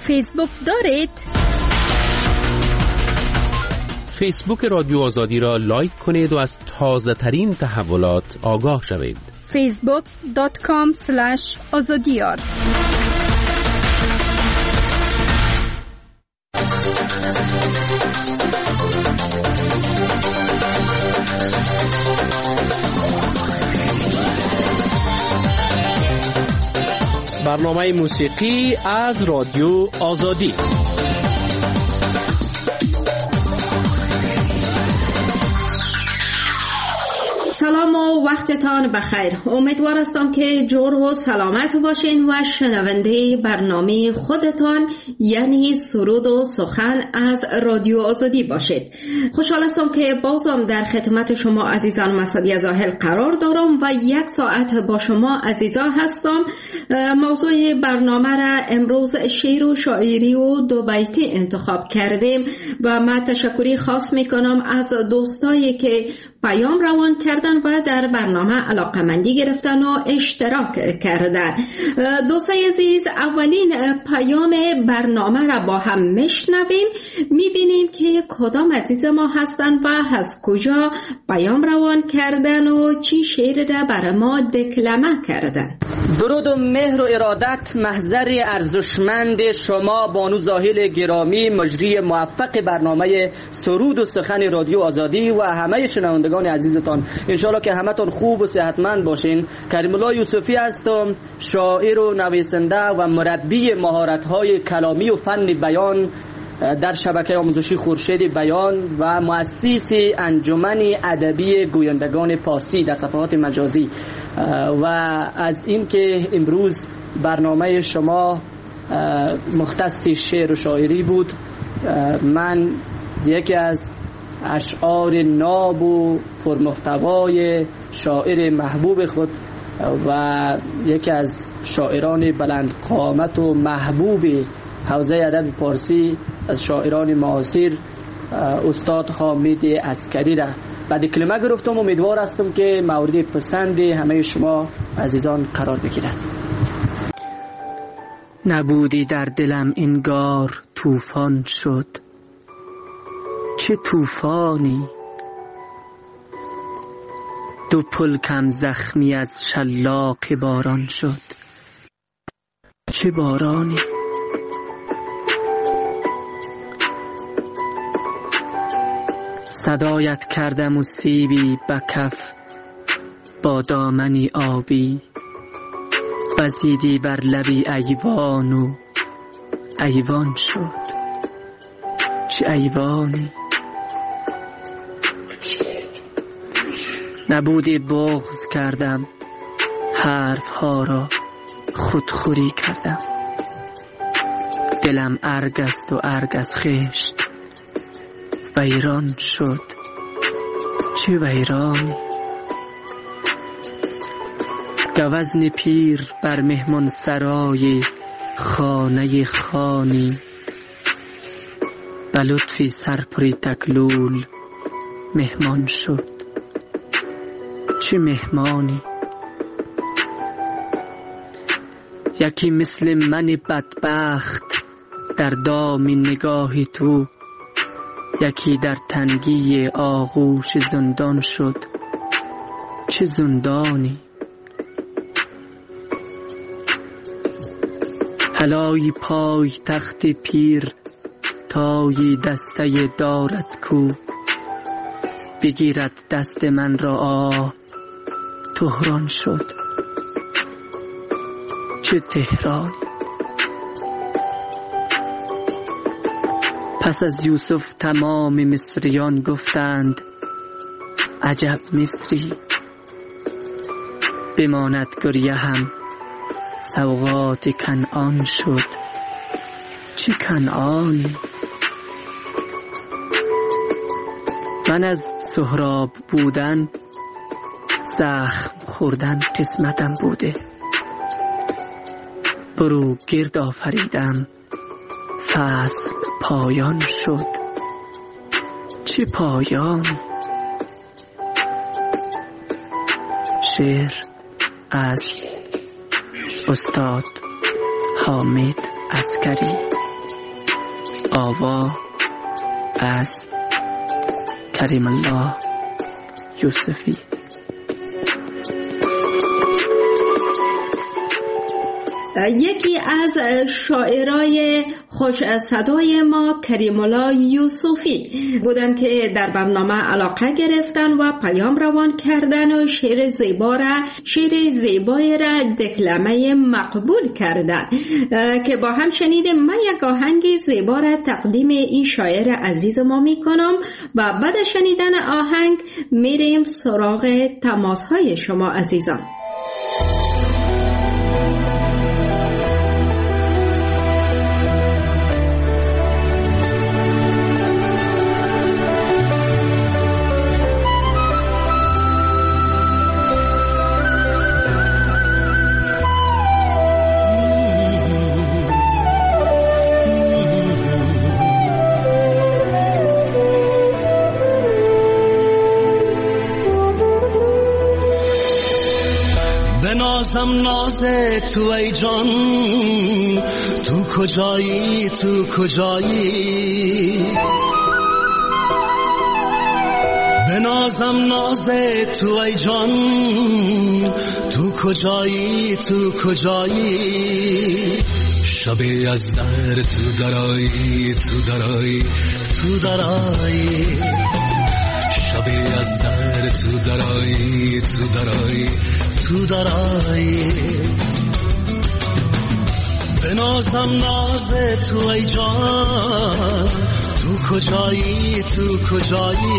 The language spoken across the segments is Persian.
فیسبوک دارید؟ فیسبوک رادیو آزادی را لایک کنید و از تازه ترین تحولات آگاه شوید. facebook.com/azadiyar برنامه موسیقی از رادیو آزادی. سلام و وقتتان بخیر. امیدوار هستم که جور و سلامت باشین و شنونده برنامه خودتان یعنی سرود و سخن از رادیو آزادی باشید. خوشحال هستم که بازم در خدمت شما عزیزان مسئله ظاهر قرار دارم و 1 ساعت با شما عزیزان هستم. موضوع برنامه را امروز شعر و شاعری و 2 بیتی انتخاب کردیم و من تشکری خاص میکنم از دوستایی که پیام روان کردن و در برنامه علاقمندی گرفتن و اشتراک کردن. دوستای عزیز، اولین پیام برنامه را با هم میشنویم، میبینیم که کدام عزیز ما هستن و از کجا پیام روان کردن و چی شعر را برای ما دکلمه کردن. درود و مهر و ارادت محضر ارزشمند شما بانو زاهل گرامی، مجری موفق برنامه سرود و سخن رادیو آزادی و همه شنوندگان عزیزتان. انشالله که همتون خوب و صحتمند باشین. کریم الله یوسفی هستم، شاعر و نویسنده و مربی مهارت‌های کلامی و فن بیان در شبکه آموزشی خورشید بیان و مؤسس انجمن ادبی گویندگان پارسی در صفحات مجازی. و از این که امروز برنامه شما مختص شعر و شاعری بود، من یکی از اشعار ناب و پرمحتوای شاعر محبوب خود و یکی از شاعران بلند قامت و محبوب حوزه ادب پارسی از شاعران معاصر استاد حامد عسکری را بعد کلمه گرفتم. امیدوار هستم که مورد پسند همه شما عزیزان قرار بگیرد. نبودی در دلم انگار طوفان شد، چه طوفانی، 2 پلکم زخمی از شلاق باران شد، چه بارانی. صدایت کردم و سیبی بکف با دامنی آبی، وزیدی بر لبی ایوان و ایوان شد، چه ایوانی. نبودی بغض کردم، حرف ها را خودخوری کردم، دلم ارگ است و ارگ از خشت ویران شد، چه ویرانی. گوزن پیر بر مهمان سرای خانه خانی، و لطفی سرپری تکلول مهمان شد، چه مهمانی. یکی مثل من بدبخت در دام نگاه تو، یکی در تنگی آغوش زندان شد، چه زندانی. هلای پای تخت پیر تای دسته دارد کو، بگیرد دست من را آه تهران شد، چه تهرانی. پس از یوسف تمام مصریان گفتند عجب مصری، بماند گریه هم سوغات کنعان شد، چه کنعانی. من از سهراب بودن زخم خوردن قسمتم بوده، برو گرد آفریدم فصل پایان شد، چه پایانی. شعر از استاد حامد عسکری. آوا از کریم الله یوسفی. یکی از شاعرای خوش صدای ما کریم الله یوسفی بودن که در برنامه علاقه گرفتن و پیام روان کردن و شعر زیبای را دکلمه مقبول کردن که با هم شنیدیم. من یک آهنگ زیبا را تقدیم این شاعر عزیز ما میکنم و بعد شنیدن آهنگ میریم سراغ تماس های شما عزیزان. نازم ناز تو ای جان، تو کجایی تو کجایی؟ بنازم ناز تو ای جان، تو کجایی تو کجایی؟ شبی از در تو درایی تو درایی تو درایی، شبی از در تو درایی تو درایی تو درایی. بنازم ناز تو ای جان، تو کجایی تو کجایی؟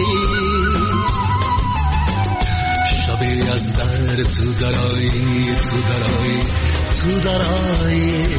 شبی از در تو درایی تو درایی تو درایی.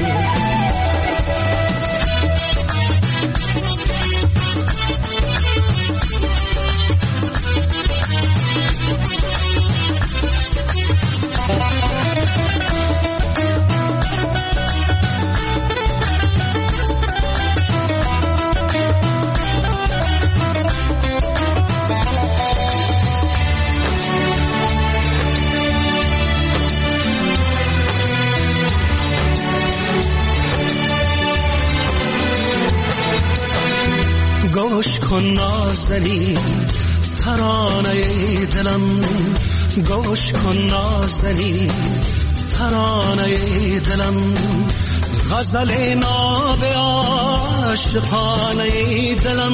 گوش کن نازنین ترانه دلم، گوش کن نازنین ترانه دلم، غزل ناب عاشقانه دلم،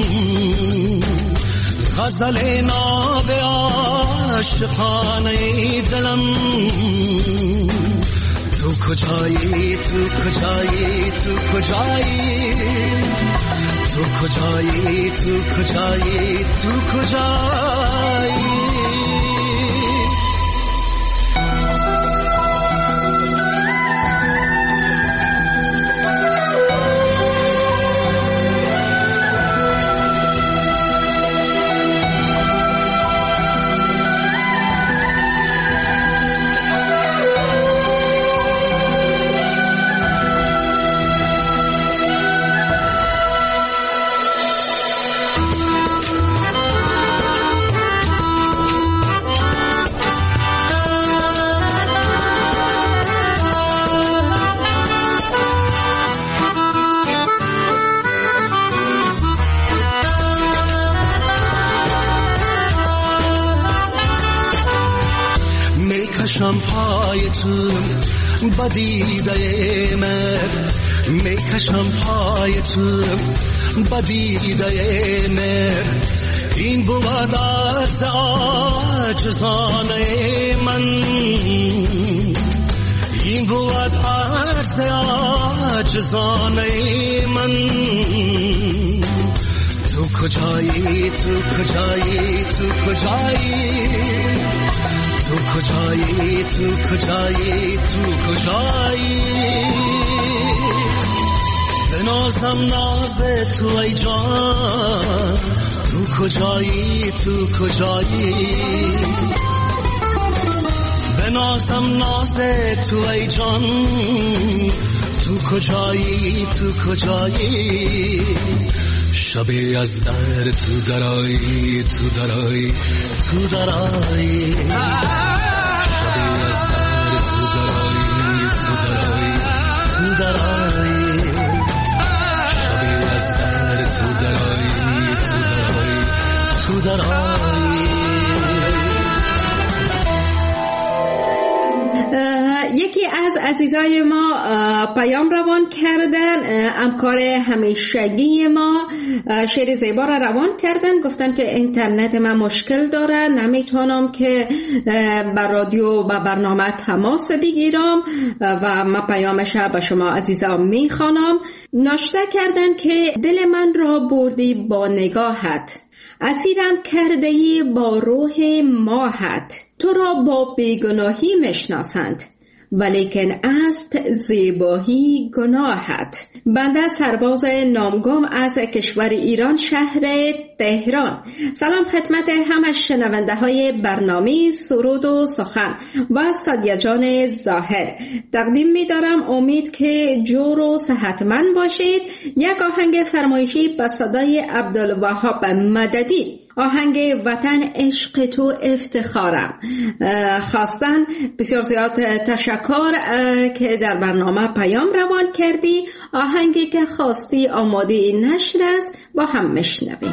غزل ناب عاشقانه دلم. تو کجایی تو کجایی تو کجایی؟ تو کجایی تو کجایی تو کجایی؟ میکشم پای تو بدیده مر، میکشم پای تو بدیده مر. این بود عرض عاجزانه من، این بود عرض عاجزانه من. تو کجایی تو کجایی تو کجایی؟ تو کجایی تو کجایی تو کجایی؟ بنازم ناز تو ای جان، تو کجایی تو کجایی؟ بنازم ناز تو ای جان، تو کجایی تو کجایی؟ شبی از در تو درایی تو درایی تو درایی، شبی از در تو درایی تو درایی تو درایی، شبی از برایی. یکی از عزیزای ما پیام روان کردن، همکار همیشگی ما شعر زیبا را روان کردن، گفتن که اینترنت من مشکل داره، نمیتونم که بر رادیو و برنامه تماس بگیرم و من پیامش به شما عزیزان میخوانم. ناشته کردن که دل من را بردی با نگاهت، اسیرم کرده‌ای با روح ماهت، تو را با بیگناهی میشناسند ولیکن است زیبایی گناهت. بنده سرباز نامگم از کشور ایران، شهر تهران. سلام خدمت همه شنونده های برنامه سرود و سخن و سادیه جان ظاهر تقدیم می دارم. امید که جور و صحتمند باشید. یک آهنگ فرمایشی به صدای عبدالوهاب مددی، آهنگ وطن عشق تو افتخارم خواستن. بسیار زیاد تشکر که در برنامه پیام روان کردی. آهنگی که خواستی آماده نشر است، با هم میشنویم.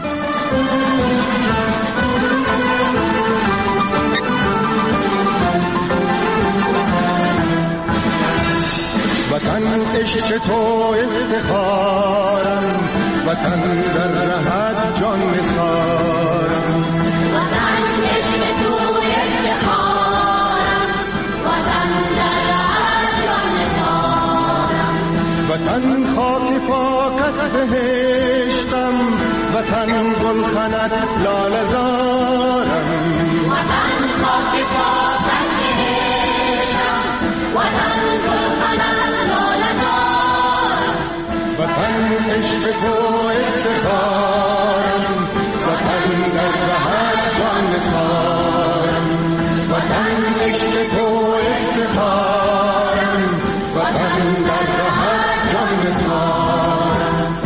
وطن عشق تو افتخارم، وطن در رهت جان نثارم. وطن عشق تو افتخارم، وطن در رهت جان نثارم. وطن خاک پاکت بهشتم، وطن گلخنت لاله زارم. وطن خاک پاکت بهشتم، وطن گلخنت لاله زارم. وطن عشق تو افتخارم، وطن در رهت جان نثارم. وطن عشق تو افتخارم، وطن در رهت جان نثارم.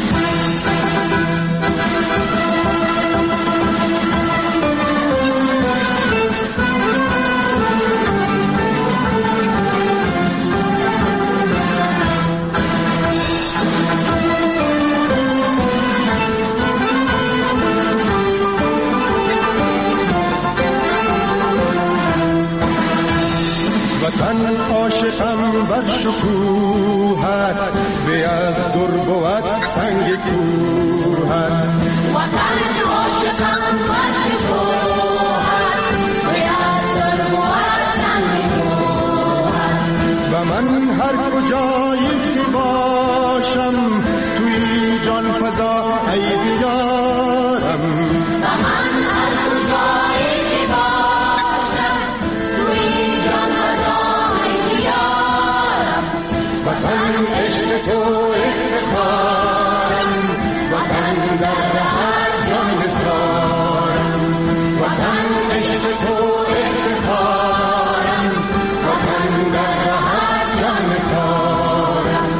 وطن عاشقم بر شکوهت، به از در بود سنگ کوهت. وطن عاشقم بر شکوهت، به از در بود سنگ کوهت. و من هر کجایی که باشم، توی جان فضا ای بیارم. و من هر کجایی که باشم، توی جان فضا ای بیارم. وطن عشق تو افتخارم، وطن در رهت جان نثارم. وطن عشق تو افتخارم، وطن در رهت جان نثارم.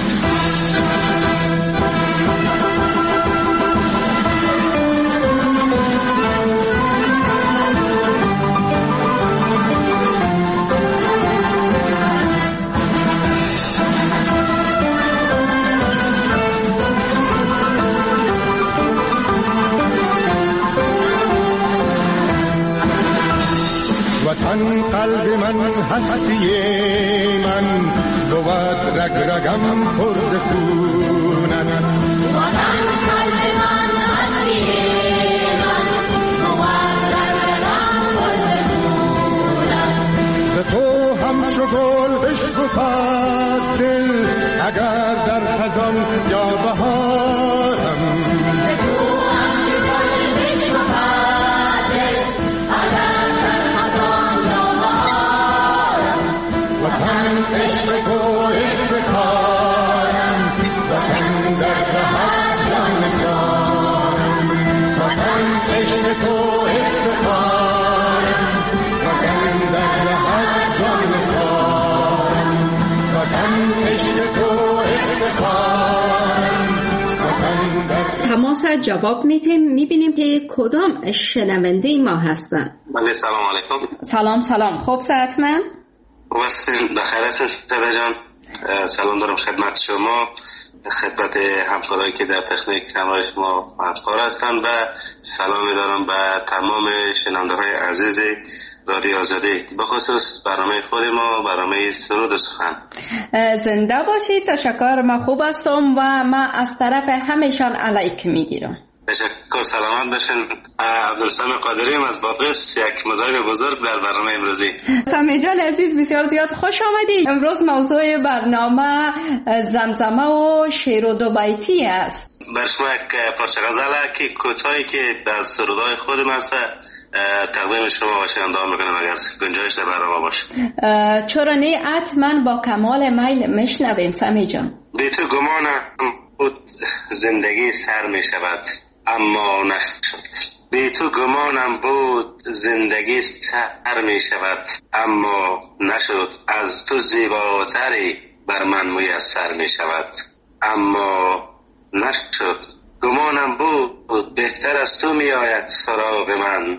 وطن قلب من هستی من، بود رگ رگم پر ز خونت. وطن قلب من هستی من، بود رگ رگم پر ز خونت. ز تو همچو گل بشکفد دل، اگر در خزان یا بهارم. ز تو همچو گل بشکفد دل، اگر در خزان یا بهارم. وطن عشق تو افتخارم، وطن در رهت جان نثارم. وطن عشق تو افتخارم، وطن در رهت جان نثارم. وطن عشق تو افتخارم، وطن در. تماس جواب میبینیم که کدام شنونده ما هستن. بله سلام علیکم. سلام خوب صحتمند؟ خوب هستین؟ بخیر هستین ساده جان؟ سلام دارم خدمت شما خدمت همکارایی که در تکنیک همراه شما همکار هستند و سلام دارم به تمام شنونده‌های عزیز رادیو آزادی، به خصوص برنامه خود ما، برنامه سرود و سخن. زنده باشید. تشکر. من خوب هستم و من از طرف همه‌شان علیک میگیرم. تشکر. سلامت باشین. عبدالسلام قادری از باقس، یک مزاحم بزرگ در برنامه امروزی. سمی جان عزیز بسیار زیاد خوش آمدید. امروز موضوع برنامه زمزمه و شعر و دو بیتی است. بر شما یک پارچه غزل که کوتاهی که از سرودهای خودم هست تقدیم شما و شنونده میکنم اگر گنجایش در برنامه باشه. چرا نه، حتما با کمال میل میشنویم سمی جان. بی تو گمانم بود زندگی سر می شود اما نشد. بی تو گمانم بود زندگی سر می شود اما نشد. از تو زیباتری بر من میسر می شود اما نشد. گمانم بود بهتر از تو می آید سراغ من.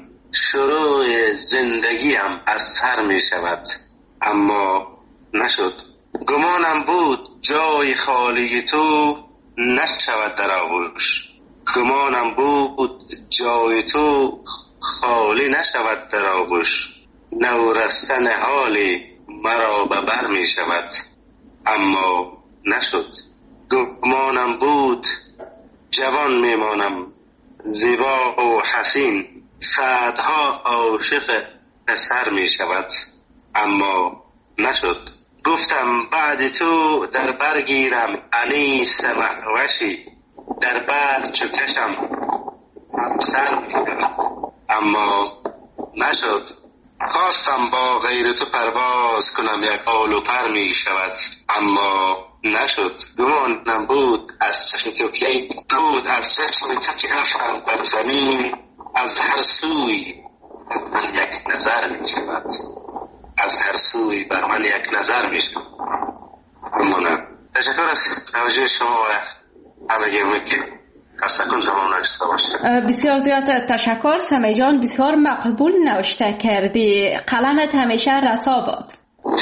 شروع زندگیم از سر می شود اما نشد. گمانم بود جای خالی تو نشود در آغوش. گمانم بود جای تو خالی نشود در آغوش. نورستن حالی مرا به بر می شود اما نشد. گمانم بود جوان می مانم زیبا و حسین. صدها عاشق پسر می شود اما نشد. گفتم بعد تو در برگیرم انیس مهوشی. در بر چو کشم همسر می شود اما نشد. خواستم با غیر تو پرواز کنم یک بال و پر می شود اما نشد. گمانم بود از چشم تو که بود از چشم تو که افرم بر زمین. از هر سوی من یک نظر می شود. از هر سوی بر من یک نظر می شود اما نه. تشکر از توجه شما و همگی. امید که خستکن تمام نشده باشه. بسیار زیاد تشکر سمی جان. بسیار مقبول نوشته کردی. قلمت همیشه رسا باد.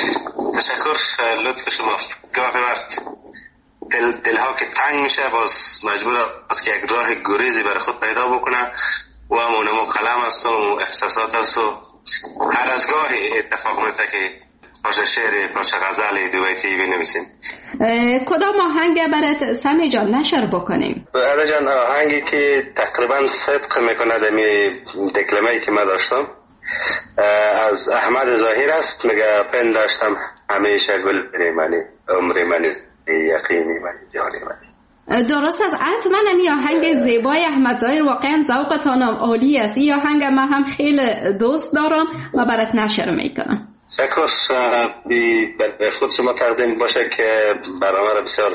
تشکر. لطف شماست. گاهی وقت دلها که تنگ میشه باز مجبور است که یک راه گریزی برای خود پیدا بکنه و همونمو قلم است و احساسات است و هر از گاهی اتفاق میفته که پارچه شعر، پارچه غزل دو بیتی بنویسیم. کدام آهنگ برات سمی جان نشر بکنیم؟ علی جان آهنگی که تقریبا صدق میکنه دمی دکلمه‌ای که من داشتم از احمد ظاهر است. میگه پنداشتم همیشه گل منی عمر منی یقینی منی جانی منی. درست است. حتما این آهنگ زیبای احمد ظاهر واقعا ذوقتان عالی است. این آهنگ من هم خیلی دوست دارم و برات نشر میکنم. شکر. برای خود شما تقدیم باشه که برنامه را بسیار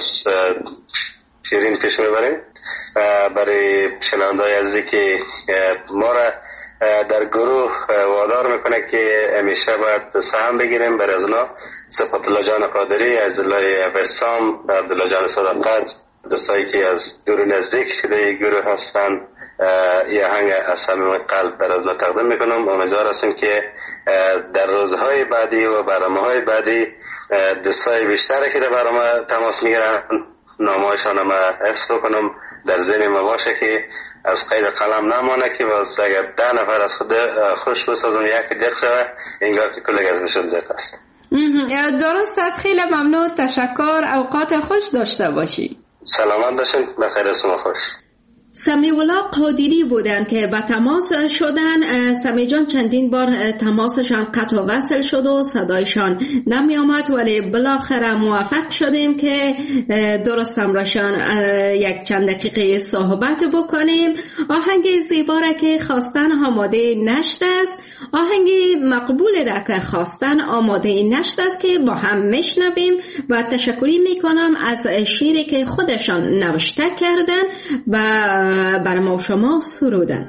شیرین پیش میبریم. برای شنونده‌های عزیزی که ما را در گروه وادار میکنه که همیشه باید سهم بگیریم. برای از اونا صفت الله جان قادری، عزیزالله بسام، عبدالله جان صداقت، دوستایی که از دور نزدیک در گروه هستن، یه هنگ از صمیم قلب برای از تقدیم میکنم. امیدوار هستیم که در روزهای بعدی و برنامه‌های بعدی دوستای بیشتری که در برنامه تماس میگیرن نامه‌هاشون ما حفظ بکنم در ذهن ما باشه که از قید قلم نمانه که باز اگر 10 نفر از خود خوش بسازم یک دق شوه انگار که کل گزمشون دق است. درست است. خیلی ممنون. تشکر. اوقات خوش داشته باشی. سلامت باشین. بخیر. شما خوش. سمیع الله قادری بودن که به تماس شدن. سمیع جان چندین بار تماسشان قطع و وصل شد و صدایشان نمی آمد، ولی بالاخره موفق شدیم که درست همراهشان یک چند دقیقه صحبت بکنیم. آهنگ زیبا را که خواستن آماده نشده است، آهنگ مقبول را که خواستن آماده نشده است که با هم میشنویم و تشکری میکنم از شعری که خودشان نوشته کردن و بر ما شما سرودن.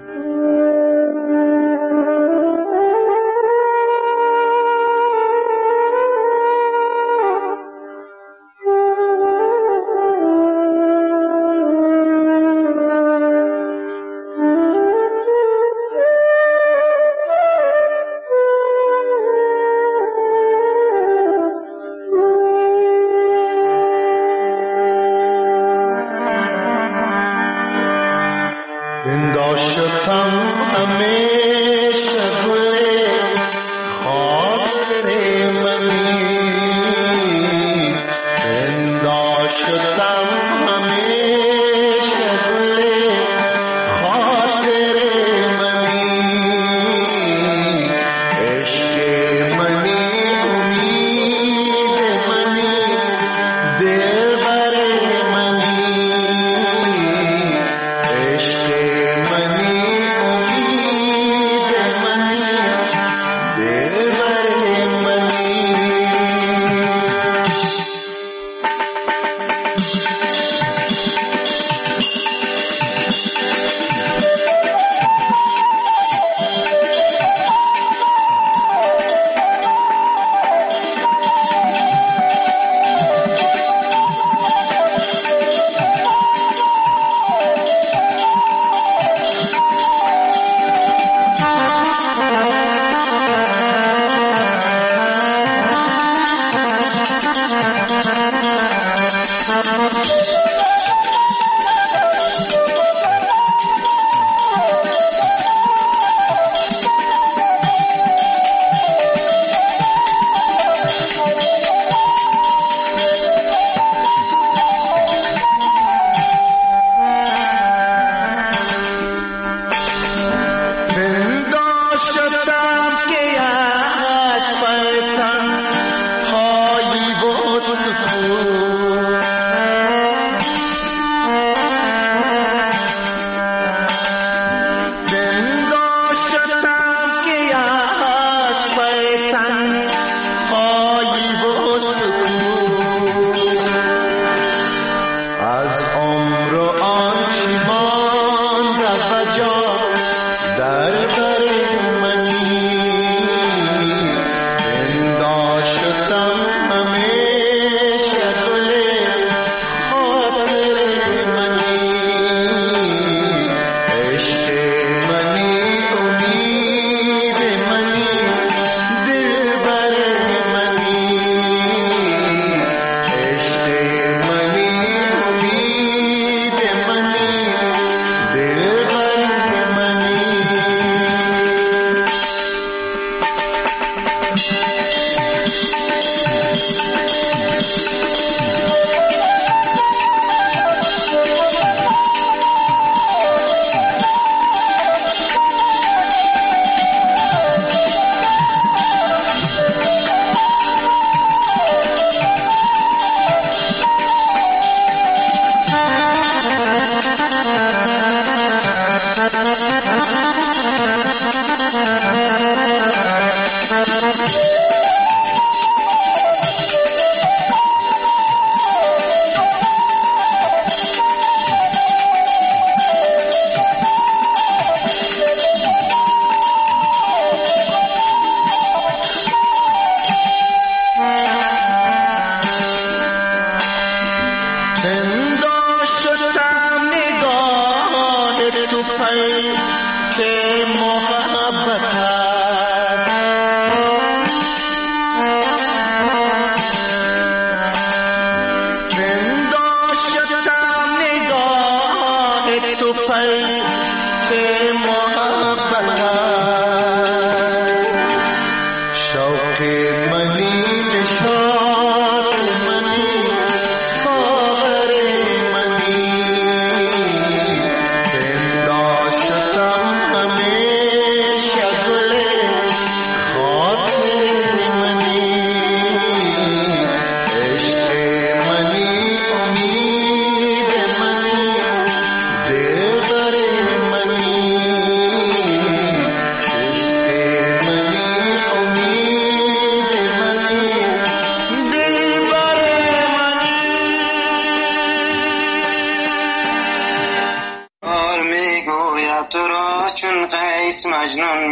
مجنون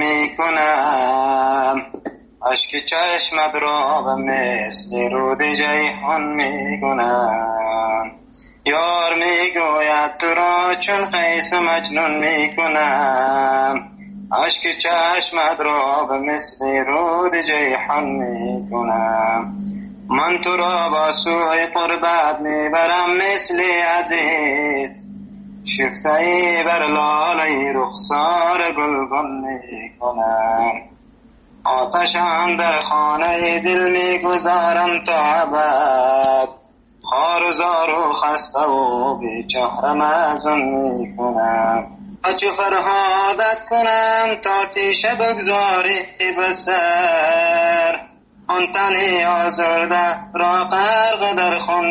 میکنم اشک چشم ابرا و مثل رود جیحون میکنم یار میگوید تو را چون قیس مجنون میکنم اشک چشم ابرا و مثل رود جیحون میکنم من تو را با سوی قربت میبرم مثل عزیز شفته‌ای بر لاله رخسار گلگون میکنم آتشم در خانه دل میگذارم تا ابد خار و زار و خسته و بیچاره مزون میکنم چه فرهادت کنم تا تیشه بگذاری بسر آن تنی آزرده را غرق در خون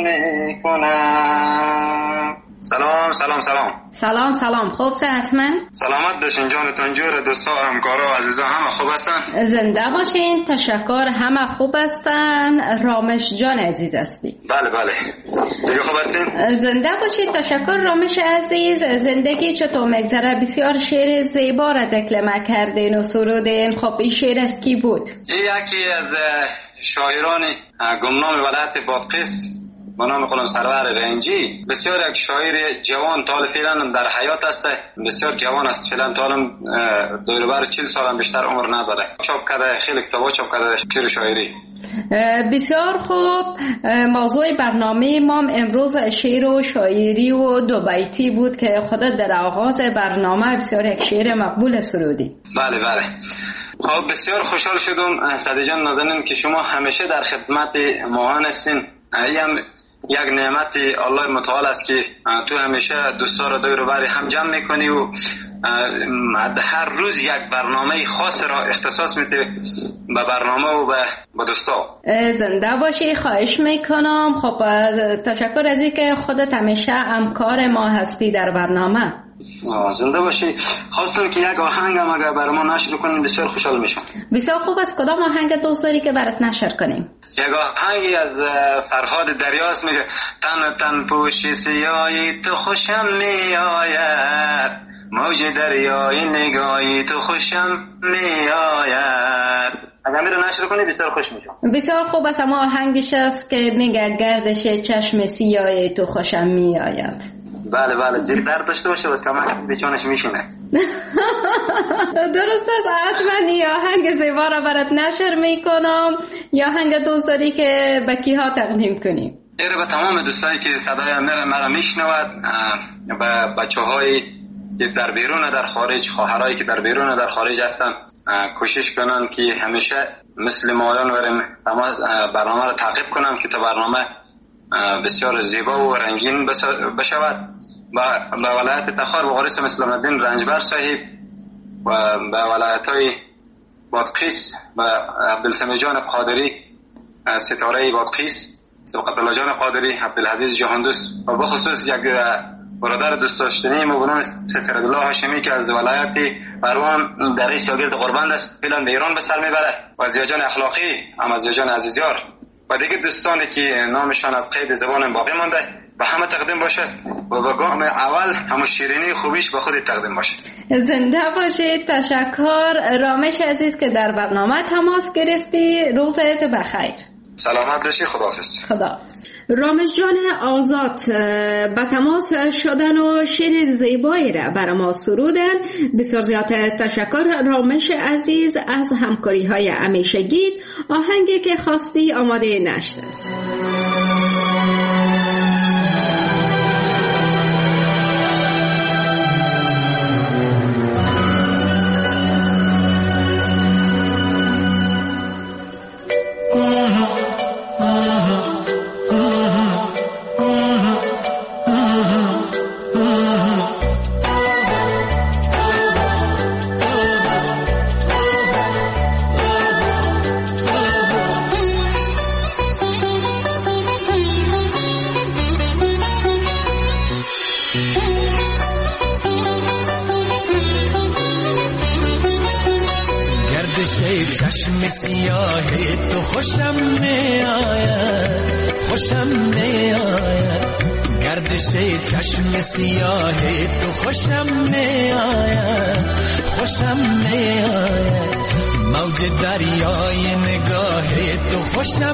میکنم. سلام. سلام خوب صحتمند؟ سلامت باشین جانتون جور دوستا همکارا عزیزا همه خوب هستن؟ زنده باشین. تشکر همه خوب هستن. رامش جان عزیز هستی؟ بله دیگه خوب هستین؟ زنده باشید. تشکر رامش عزیز. زندگی چطور میگذره؟ بسیار شعر زیبا را دکلمه کردین و سرودین. خب این شعر از کی بود؟ یکی از شاعران گمنام ولایت بادغیس با نام خودم سرور رنجی، بسیار یک شاعر جوان طال فعلا در حیات است، بسیار جوان است فعلا طالم دور بر 40 سال بیشتر عمر نداره. چاپ کرده خیلی کتابا چاپ کرده شعر و شاعری. بسیار خوب. موضوع برنامه ما امروز شعر و شاعری و دو بیتی بود که خودت در آغاز برنامه بسیار یک شعر مقبول سرودی. بله خب بسیار خوشحال شدم سعدی جان نازنین که شما همیشه در خدمت ما هستین. هم یک نعمت الله متعال است که تو همیشه دوستا را دور و بر هم جمع میکنی و هر روز یک برنامه خاص را اختصاص میدی به برنامه و به دوستا. زنده باشی. خواهش میکنم. خب تشکر از اینکه خودت همیشه همکار ما هستی در برنامه. زنده باشی. خواستم که یک آهنگ هم اگر برای ما نشر کنیم بسیار خوشحال میشم. بسیار خوب است. کدام آهنگ دوست داری که برات نشر کنیم؟ یک آهنگی از فرهاد دریاست میگه تن پوشی سیاهی تو خوشم میآید موج دریای نگاهی تو خوشم میآید. اگر میره نشر کنی بسیار خوش میشم. بسیار خوب است. اما آهنگش است که میگه گردش چشم سیاهی تو خوشم میآید. بله دل درد داشته باشه بس کمک به جانش میشینه. درست است. حتما این آهنگ زیبا را برات نشر میکنم. یا آهنگ دوست داری که به کیها تقدیم کنیم؟ ایره به تمام دوستایی که صدای مرا میشنود، به بچه‌هایی که در بیرون در خارج، خواهرایی که در بیرون در خارج هستن، کوشش کنن که همیشه مثل مایان برنامه را تعقیب کنن که تا برنامه بسیار زیبا و رنگین بشود. به ولایت تخار و غریس اسلام الدین رنجبر صاحب و به ولایت‌های بادغیس و عبدالسمیع جان قادری ستاره بادغیس، سبقت الله جان قادری، عبدالحدیث جهاندوست و بخصوص یک برادر دوست داشتنی ما به نام سفیرالله هاشمی که از ولایت بروان در شاگرد قربند است، فعلا به ایران به سر میبره، و زیاجان اخلاقی هم از زیاجان عزیزیار و دیگه دوستانی که نامشان از قید زبان باقی مانده به همه تقدیم باشه و به گام اول همون شیرینی خوبیش به خود تقدیم باشه. زنده باشید. تشکر رامش عزیز که در برنامه تماس گرفتی. روزت بخیر. سلامت باشی. خداحافظ. رامش جان آزاد به تماس شدن و شعر زیبایی را برای ما سرودن. بسیار زیاد تشکر رامش عزیز از همکاری های همیشگی. آهنگی که خواستی آماده نشده است. چشم سیاهی تو خوشم میآید گردش چشم سیاهی تو خوشم میآید موج دریای نگاهی تو خوشم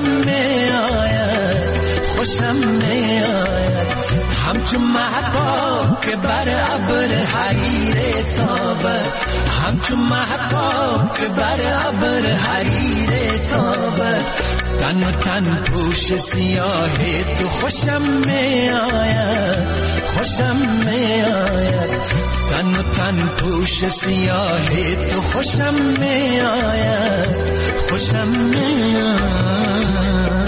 میآید همچون مهتاب که بر ابر حریر تابه همچون مهتاب که بر ابر حریر تابه تن و تن پوش سیاه تو خوشم می آید خوشم می آید تن و تن پوش سیاه تو خوشم می آید خوشم می آید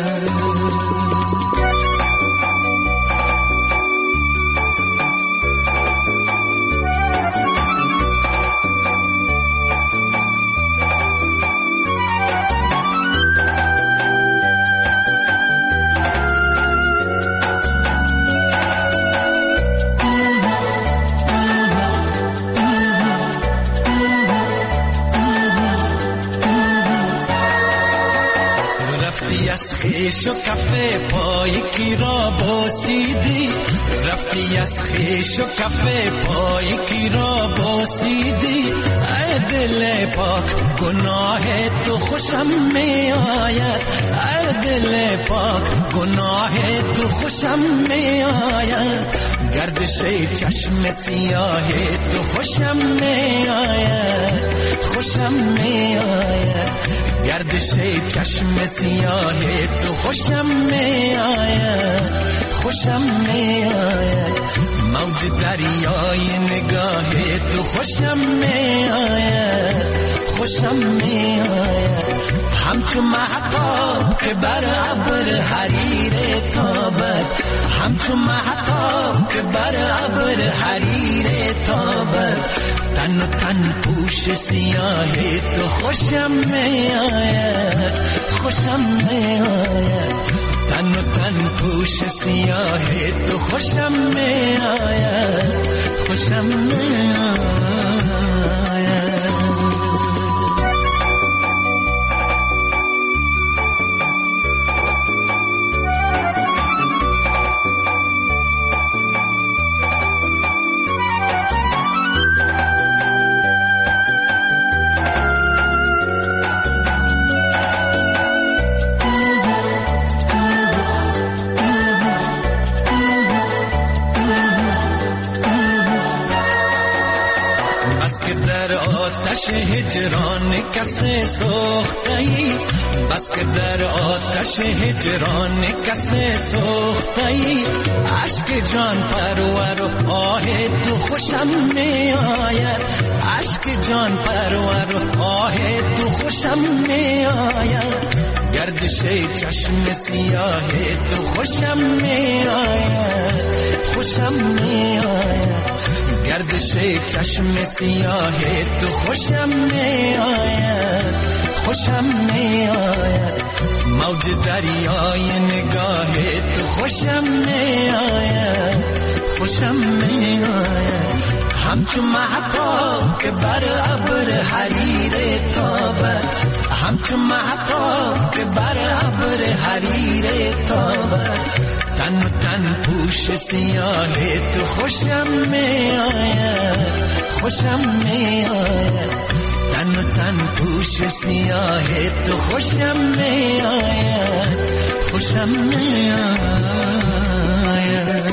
خیش و کفه پای کی را بوسیدی رفتی از خیش و کفه پای کی را بوسیدی ای دل پاک گناه تو خوشم می آید ای دل پاک گناه تو خوشم می آید گردش چشم سیاه تو خوشم می آید خوشم می آید گردش چشم سیاه تو خوشم می آید خوشم می آید موج دریای نگاه تو خوشم می آید خوشم می آید همچو مهتاب که بر ابر حریر تابد همچو مهتاب که بر ابر حریر تابد تن و تن پوش سیاه تو خوشم می آید خوشم می آید تن و تن پوش سیاه تو خوشم می آید خوشم می آید هجران کسی سوختایی بس که در آتش هجران کسی سوختایی عشق جان پرور و آه تو خوشم می آید عشق جان پرور و آه تو خوشم می آید گردش چشم سیاه تو خوشم می آید خوشم می آید گردش چشم سیاه تو خوشم می آید خوشم می آید موج دریای نگاه تو خوشم می آید خوشم می آید همچو مهتاب که بر ابر حریر تابد همچو مهتاب که بر ابر حریر تابد تن و تن پوش سیاه تو خوشم می آید خوشم می آید تن و تن پوش سیاه تو خوشم می آید خوشم می آید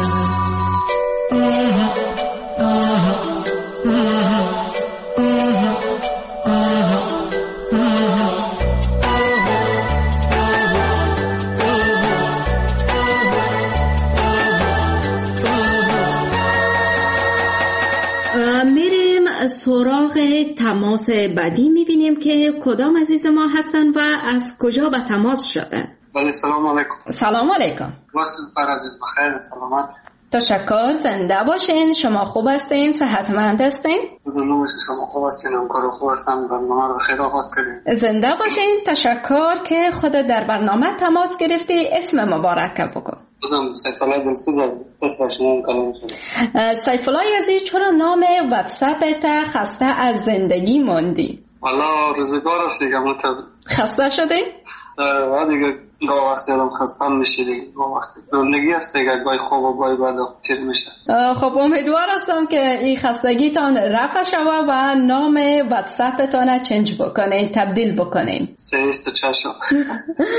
سراغ تماس بعدی میبینیم که کدام عزیز ما هستن و از کجا به تماس شدن. بله سلام علیکم. سلام علیکم. واسه عزیز بخیر سلامت. تشکر زنده باشین. شما خوب هستین؟ صحتمند هستین؟ ممنون شما خوب هستین. همکار خوب هستن. برنامه رو خیلی آغاز کردین. زنده باشین. تشکر که خود در برنامه تماس گرفتی. اسم مبارک بکن. بازم سیفالله دلسوز از شما کلام شده. سیفالله عزیز چرا نام واتساپت خسته از زندگی موندی؟ والا روزگار است دیگه خسته شدی؟ دیگه گاه وقتی آدم خسته میشه دیگه گاه وقتی زندگی است دیگه گاهی خوب و گاهی بد چیز میشه. خب امیدوار هستم که این خستگیتان رفع شود و نام واتساپتان چنج بکنین تبدیل بکنین. سیست چشم.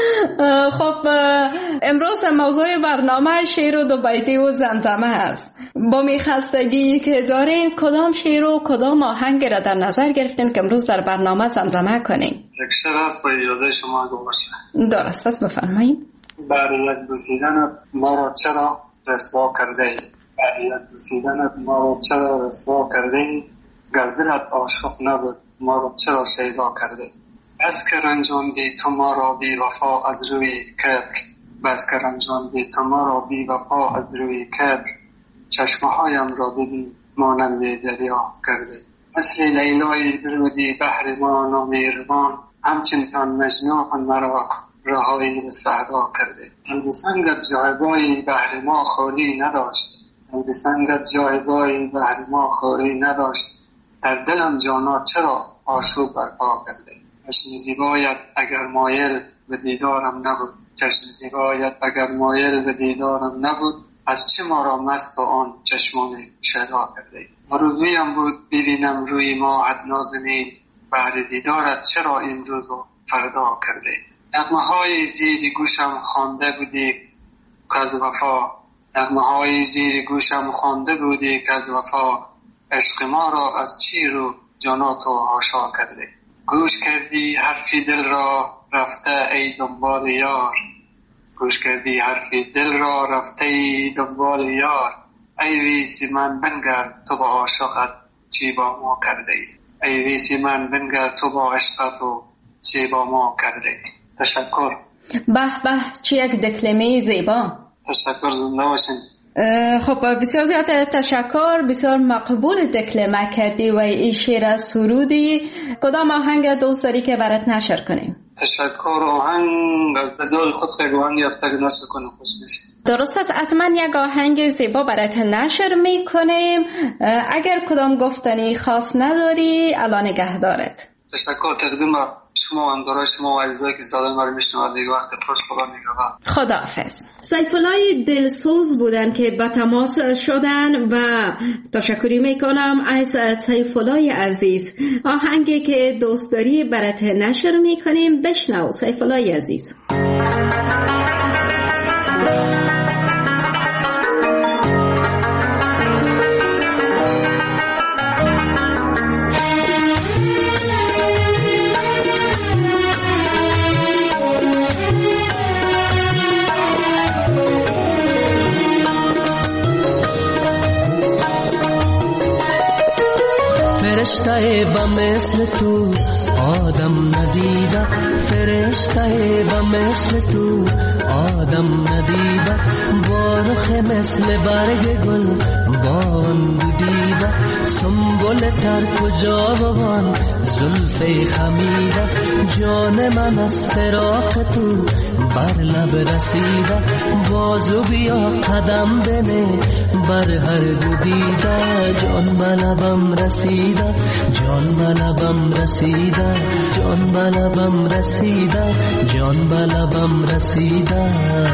خب امروز موضوع برنامه شعر و دو بیتی و زمزمه است. با میخستگی که دارین کدام شعر و کدام آهنگ را در نظر گرفتین که امروز در برنامه زمزمه کنین؟ یک شعر است با اجازه شما گوش. درست است، بفرمایید. بر یک بوسیدنت ما را چرا رسوا کرده ای؟ بر یک بوسیدنت ما را چرا رسوا کرده ای؟ گر دلت عاشق نبود ما را چرا شیدا کرده ای؟ بس که رنجاندی تو ما را بی وفا از روی کبر، بس که رنجاندی تو ما را بی وفا از روی کبر، چشمهایم را ببین مانند دریا کرده. مثل لیلای درودی بحر ما نامهربان، همچنان مجنون مرا رهایی به صحرا کرده. قلب سنگت جایگاهی بحر ما خالی نداشت، قلب سنگت جایگاهی بحر ما خالی نداشت، در دلم جانا چرا آشوب برپا کرده. چشم زیبایت اگر مایل به دیدارم نبود، چشم زیبایت اگر مایل به دیدارم نبود، از چه ما را مست آن چشمان شیدا کرده. آرزویم بود ببینم روی ماهت نازنین، بعد دیدارت چرا امروز و فردا کرده. نغمه های زیر گوشم خوانده بودی که از وفا، نغمه های زیر گوشم خوانده بودی که از وفا، عشق ما را از چی رو جانا تو حاشا کرده. گوش کردی حرفی دل را رفته ای دنبال یار، گوش کردی حرفی دل را رفته ای دنبال یار، ای ویسی من بنگر تو با عاشقت چی با ما کرده ای. ای ویسی من بنگر تو با عشقت و چی با ما کرده ای. تشکر. به به، چه یک دکلمه زیبا. تشکر، زنده باشین. خب بسیار زیاد تشکر، بسیار مقبول دکلمه کردی و این شعر سرودی. کدام آهنگ دوست داری که برات نشر کنیم؟ تشکر. آهنگ از ازال خود خیلی یافته نشر کنم خوش میشه. درست است، حتما یک آهنگ زیبا برات نشر میکنیم. اگر کدام گفتنی خاص نداری الان نگهدارت. تشکر. تقدیم شما و اندارای شما و عزیزایی که صدای ما رو میشنوند دیگه وقت پروش خدا نگهدار. خداحافظ. سیفالله دلسوز بودن که به تماس شدن و تشکری میکنم از سیفالله عزیز. آهنگی که دوست داری برات نشر میکنیم، بشنو سیفالله عزیز. فرشته با مثل تو آدم ندیده، فرشته با مثل تو آدم ندیده، بارخ مثل برگ گل بان دیده، سنبل تر کجا بوان زلف خمیده، جان من از فراق تو بر لب رسیده، بازو بیا قدم بنه بر هر دو دیده، جان به لبم رسیده، جان به لبم رسیده، جان به لبم رسیده، جان به لبم رسیده.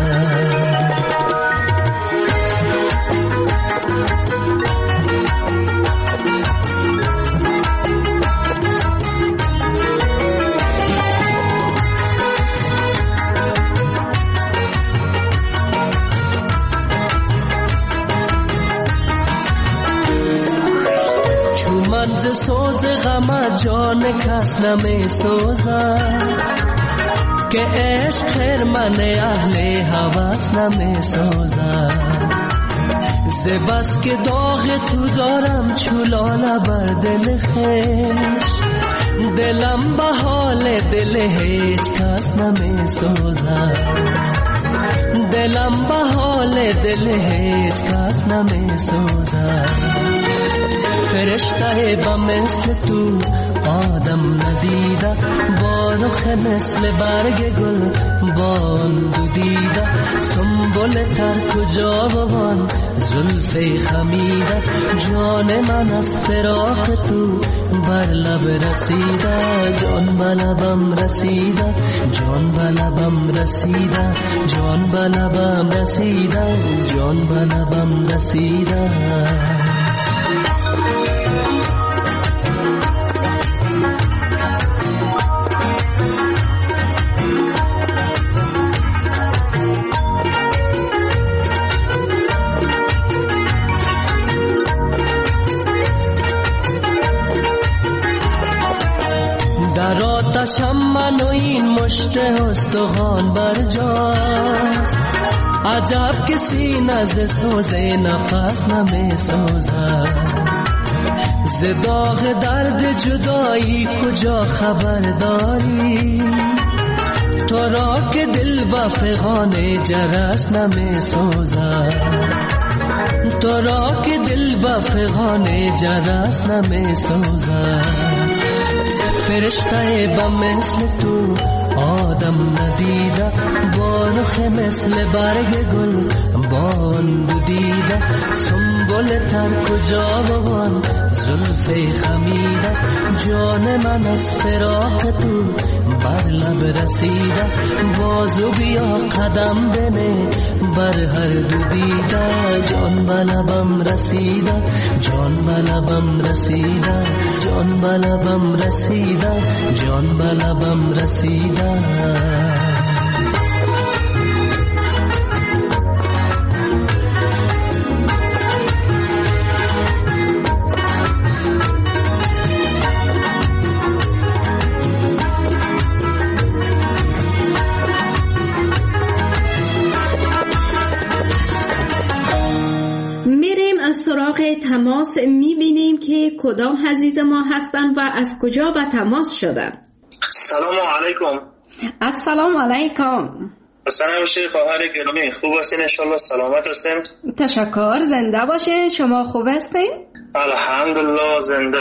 سوز غم جان کس نمی سوزد، که عشق خرمن اهل هوس نمی سوزد، زبس که داغ تو دارم چولاله بر دل خیش، دلم به حال دل هیچ کس نمی سوزد، دلم به حال دل هیچ کس نمی سوزد. فرشته با مثل تو آدم ندیده، بارخ مثل برگ گل بان دو دیده، سنبل تر کجا بوان زلف خمیده، جان من از فراق تو بر لب رسیده، جان به لبم رسیده، جان به لبم رسیده، جان به لبم رسیده، جان به لبم رسیده. پشت استخوان برجاست. عجب که سینه ز سوز نفس نمی سوزد. ز داغ درد جدایی کجا خبر داری؟ تو را که دل با فغان جرس نمی سوزد. تو را که دل با فغان جرس نمی سوزد. فرشته با مثل تو آدم ندیده، با رخ مثل برگ گل بان دیده. سنبل تر کجا بوان زلف خمیده، جان من از فراق تو بر لب رسیده. بازو بیا قدم بنه بر هر دو دیده. جان به لبم رسیده، جان به لبم رسیده، جان به لبم رسیده، جان به لبم رسیده. سراغ تماس میبینیم که کدام عزیز ما هستن و از کجا به تماس شدن. سلام علیکم. السلام علیکم. سلام باشید خواهر گرامی، خوب هستین؟ انشالله سلامت هستین؟ تشکر، زنده باشین. شما خوب هستین؟ الحمدلله زنده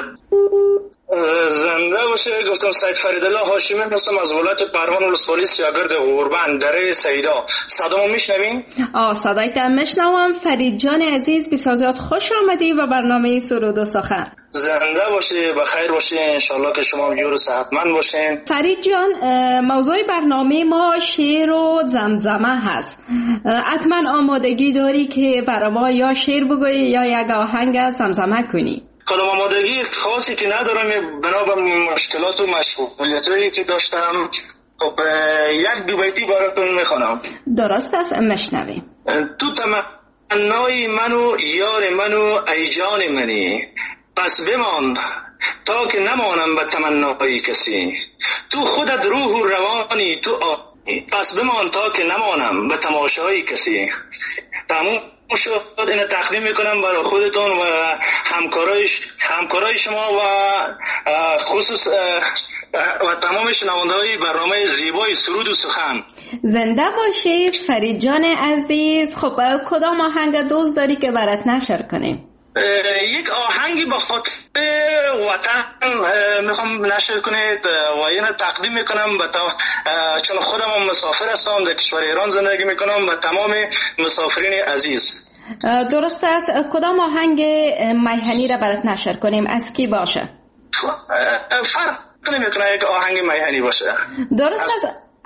باشه. گفتم سید فریدالله هاشمی هستم از ولایت پروان ولسوالی سیاگرد غوربند دره سیدا. صدامو میشنوین؟ صدایتم میشنوم. فرید جان عزیز بسیار خوش آمدی و برنامه سرود و سخن. زنده باشی، بخیر باشی، انشالله که شما جور و صحتمند باشین. فرید جان، موضوع برنامه ما شعر و زمزمه هست. حتما آمادگی داری که برای ما یا شعر بگویی یا یک آهنگ زمزمه کنی؟ کدام آمادگی خاصی که ندارم، بنا به مشکلات و مشغولیتایی که داشتم. خب یک دو بیتی براتون میخوانم. درست است، مشنویم. تو تمنای منو یار منو ای جان منی، پس بمان تا که نمانم به تمنای کسی. تو خودت روح و روانی تو پس بمان تا که نمانم به تماشای کسی. تموم شد. اینو تقدیم میکنم برای خودتون و همکارای شما و خصوص و تمام شنونده‌های برنامه زیبای سرود و سخن. زنده باشی فرید جان عزیز. خب کدام آهنگ دوست داری که برات نشر کنیم؟ یک آهنگی با خاطر وطن میخوام نشر کنید و اینو تقدیم میکنم چون خودم مسافر هستم، در کشور ایران زندگی میکنم و تمام مسافرین عزیز. درست است. کدام آهنگ میهنی را برات نشر کنیم؟ از کی باشه؟ فرق نمیکنه، یک آهنگ میهنی باشه. درست است.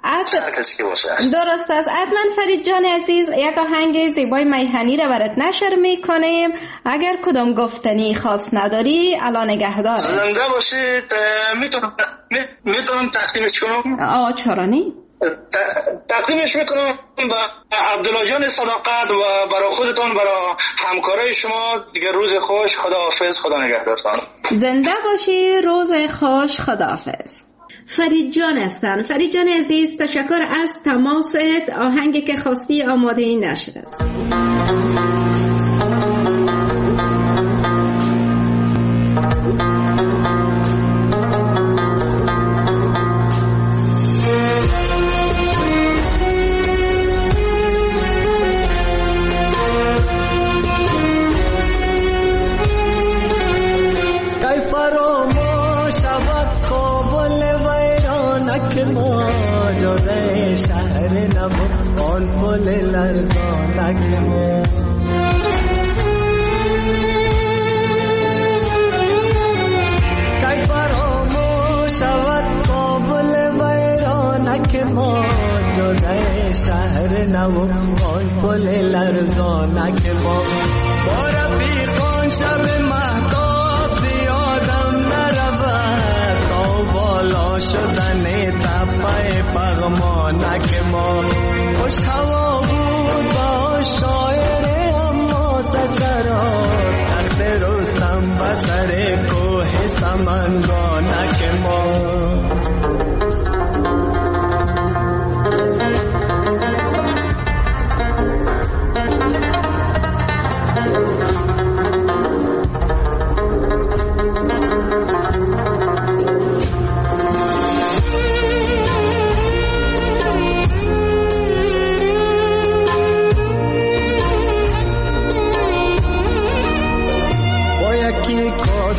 درست است. حتما فرید جان عزیز یک آهنگ زیبای میهنی را برات نشر میکنیم. اگر کدام گفتنی خاص نداری الان نگهدار. زنده باشید. میتونم تقدیمش کنم؟ چرا نی؟ تقدیمش میکنم با عبدالله جان صداقت و برای خودتون، برای همکارای شما. دیگه روز خوش، خداحافظ، خدا نگهدارتان. زنده باشی، روز خوش، خداحافظ. فرید جان هستن. فرید جان عزیز تشکر از تماست. آهنگی که خواستی آماده این نشر است.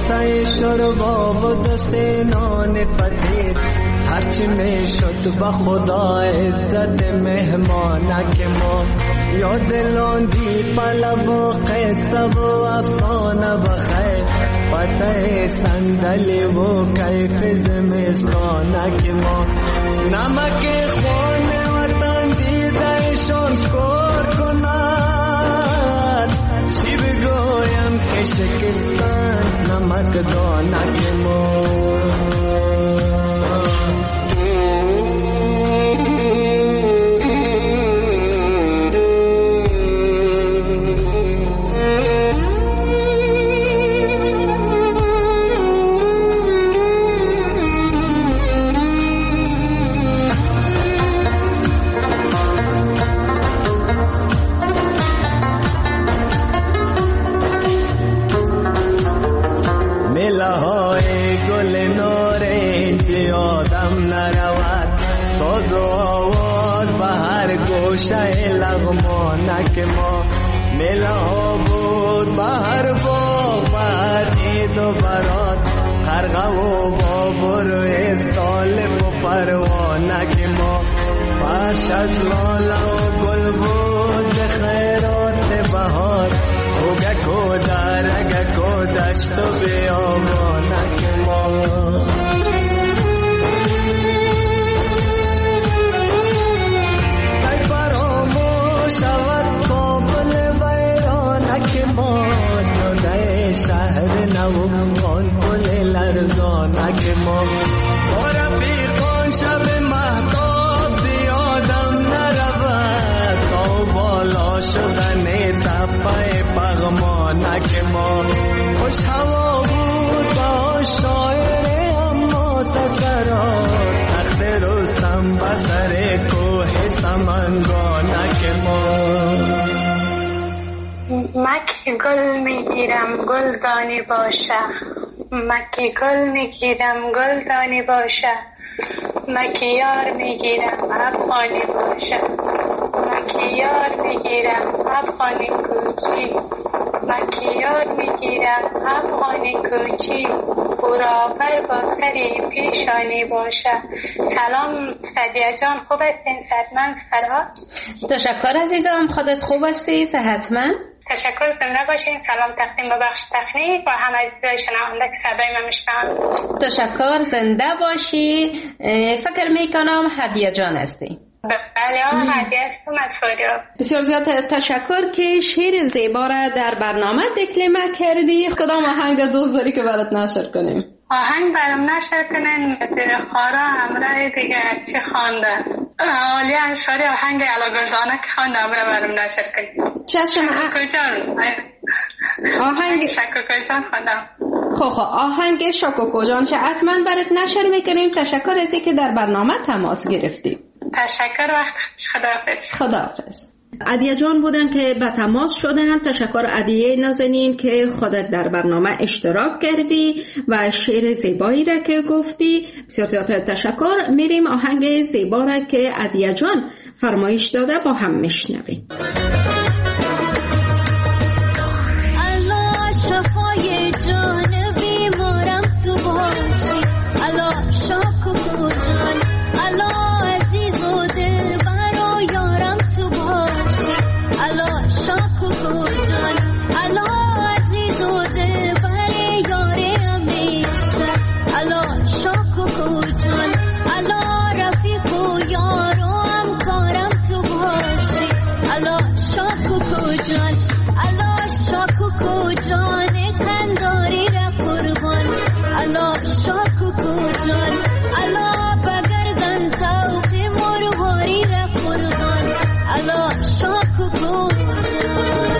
کاسه شوربا و دست نان فطیر، هرچی می شد با خدا عزت مهمانک ما. یاد لاندی پلو و قصه و افسانه بخیر، پته صندلی و کیف زمستانک ما. نمک خون وطن دیدهشان کار کنند، چی بگویم که شکستن نمک دانک ما. لغمانک ما. میله ها بود بهر باغ بهر عید و برات، خرقه و بابر و استالب و پروانک ما. فرش از لاله و گل بود خیرات بهار، اوگک و درگک و دشت و بیابانک ما. شهر نو آن گل لرزانک ما. و رفیقان شب مهتاب زیادم نرود، تا بالا شدن تپه پغمانک ما. خوش هوا بود با شاعر اما سسران، تخت رستم بسر کوه سمنگانک ما. مکی گل میگیرم گل دانی باشه، مکی گل میگیرم گل دانی باشه، مکی یار میگیرم افغانی باشه، مکی یار میگیرم افغانی کوچی، مکی یار میگیرم افغانی کوچی، برابر با سری پیشانی باشه. سلام سعدیه جان، خوب هستین؟ صحتمند؟ سلام. تشکر عزیزم، خودت خوب هستی؟ صحتمند؟ تشکر، زنده باشین. سلام تقدیم به بخش تکنیک و همه عزیزای شنونده که صدای من میشنون. تشکر، زنده باشی. فکر میکنم هدیه جان هستی. بله هدیه هستم از فاریاب. بسیار زیاد تشکر که شعر زیبا را در برنامه دکلمه کردی. کدام آهنگ دوست داری که برات نشر کنیم؟ آهنگ برام نشر کنین. زیر خارا همراه دیگه چی خوانده؟ عالی انصاری آهنگ علاگردانه که خوانده همراه برام نشر کنیم. چشم. آهنگ شکوکو جان خوندم. خب آهنگ شکوکو جان چه حتما برات نشر میکنیم. تشکر ازی که در برنامه تماس گرفتی. تشکر، وقت خداحافظ. خداحافظ. عدیه جان بودن که به تماس شدن. تشکر عدیه نازنین که خودت در برنامه اشتراک کردی و شعر زیبایی را که گفتی. بسیار زیاد تشکر. میریم آهنگ زیبا را که عدیه جان فرمایش داده با هم میشنویم. الله شفای جان بیمارم تو باشی، الله شکوکو جان، الله عزیز و دل برا یارم تو باشی، الله شکوکو جان، الله عزیز و دل برای یار همیشه، الله شکوکو جان، الله رفیق و یار و همکارم تو باشی، الله شکوکو جان، الله شکوکو جان کنداری را قربان، الله شکوکو جان، الله بگردن توق مرواری را قربان، الله شکوکو جان.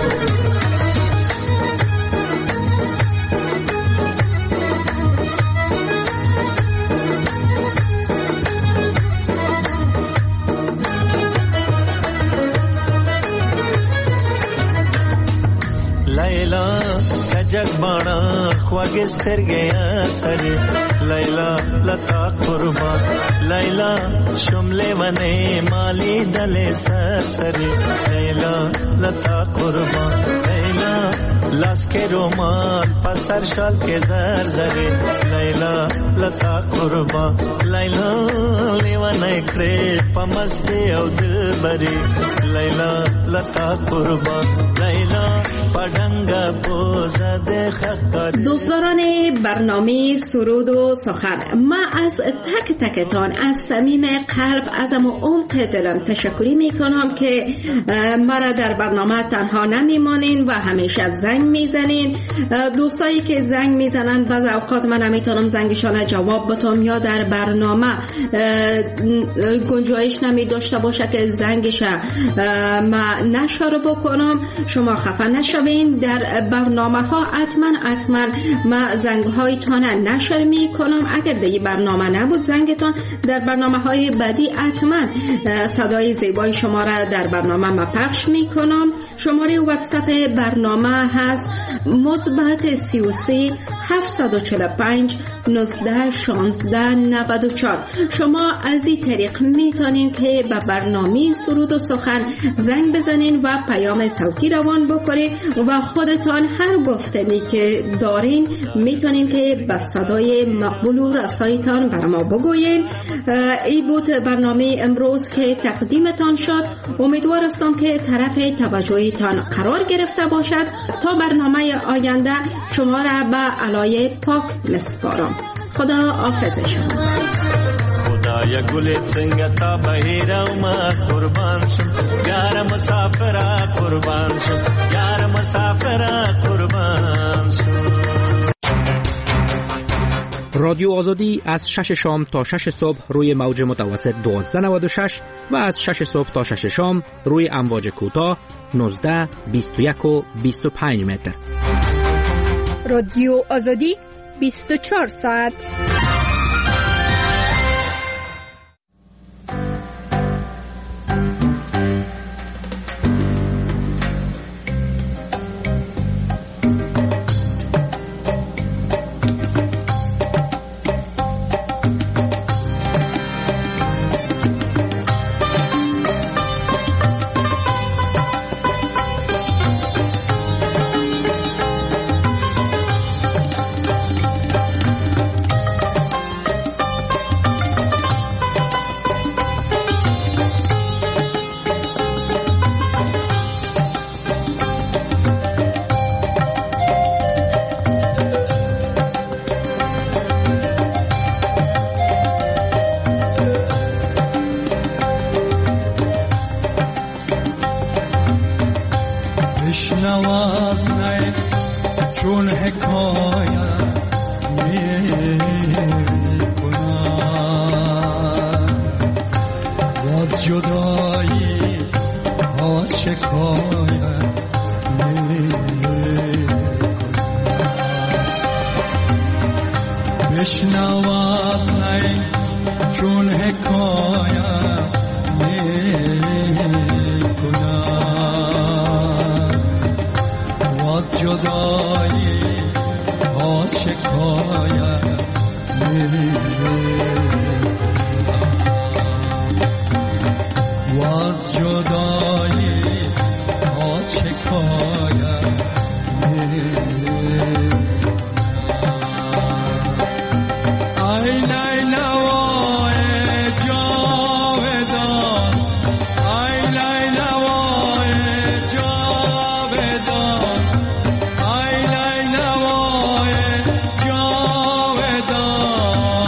لیلا کجک بانا خواگستر گیا سری، لیلا لتا قربان، لیلا شمله منه مالی دل سر سری، لیلا لتا قربان، لیلا لاس کې رومال پسر شال کې زر زرې لیلا لتا قربان لیلا لیوانه کړې پمسته او دلبرې لیلا لتا قربان لیلا پډنګ پوزه د خکر. دوستداران برنامه سرود و سخن، ما از تک تکتان از صمیم قلب از عمق دلم تشکری میکنم که مرا در برنامه تنها نمیمانین و همیشه زنگ میزنین. دوستایی که زنگ میزنن بعض اوقات من نمیتونم زنگشان جواب بدم یا در برنامه گنجایش نمی داشته باشه که زنگش ما نشر بکنم. شما خفه نشوین، در برنامه ها حتما ما زنگ هایتان نشر میکنم. اگر دیگه برنامه نبود زنگتان در برنامه های بعدی حتما صدای زیبای شما را در برنامه ما پخش میکنم. شماره واتساپ برنامه هست مثبت 33 745 19 16 94. شما از این طریق میتونین که به برنامه سرود و سخن زنگ بزنین و پیام صوتی روان بکنین و خودتان هر گفتنی که دارین میتونین که به صدای مقبول و رسایتان بر ما بگوین. این بود برنامه امروز که تقدیمتان شد. امیدوار هستم که طرف توجهتان قرار گرفته باشد. تا برنامه آینده شما را به علای پاک میسپارم. خدا حافظ شما. خدایا گل څنګه تا بهیرا ما قربان شم یار مسافر قربان شم یار مسافر قربان شم. رادیو آزادی از 6 شام تا 6 صبح روی موج متوسط 1296 و از 6 صبح تا 6 شام روی امواج کوتاه 19 21 و 25 متر. رادیو آزادی 24 ساعت. چون حکایت میکنم باز جدایی باز شکایت میکنم بشنوم نی چون حکایت میکنم باز جدایی باز شکایت باز جدایی باز شکایت ای نینوای جاودان ای نینوای جاودان ای نینوای جاودان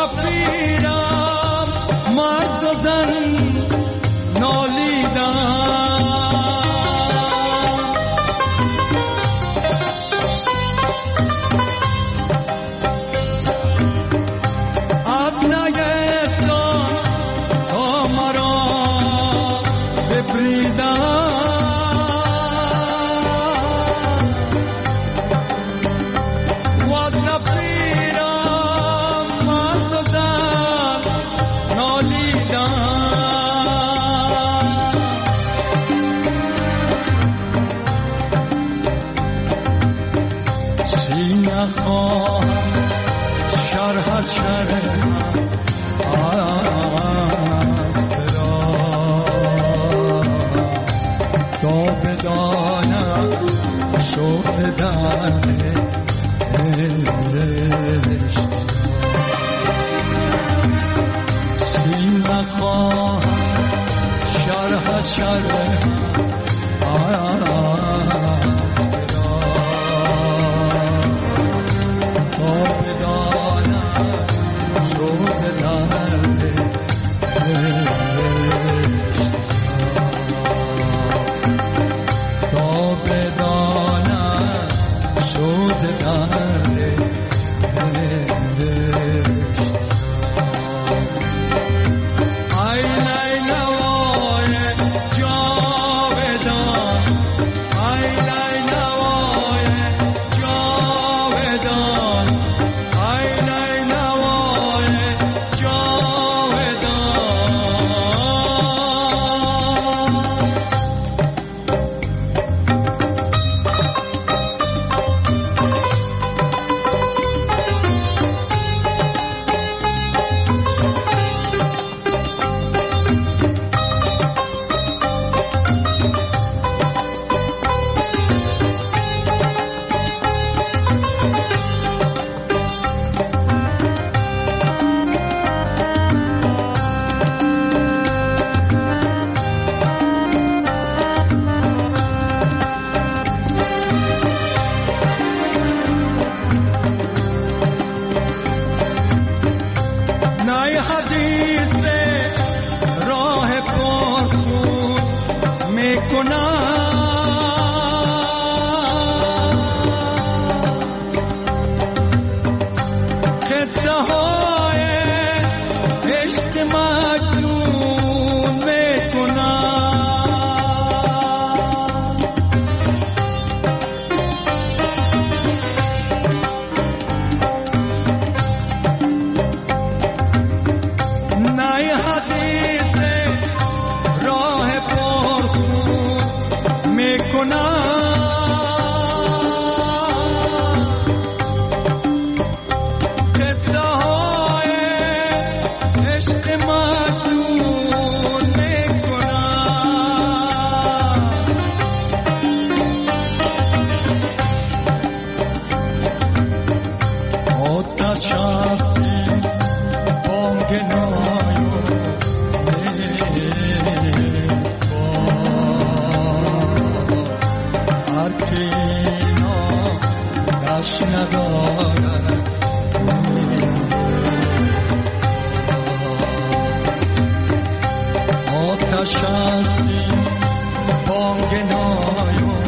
نفیرم مرد و زن نالیدم از نگفتان تا مرا ببریدم شرح از برا تا بدانم شوق درد سینه خواهم شرح شستی بانگ نایو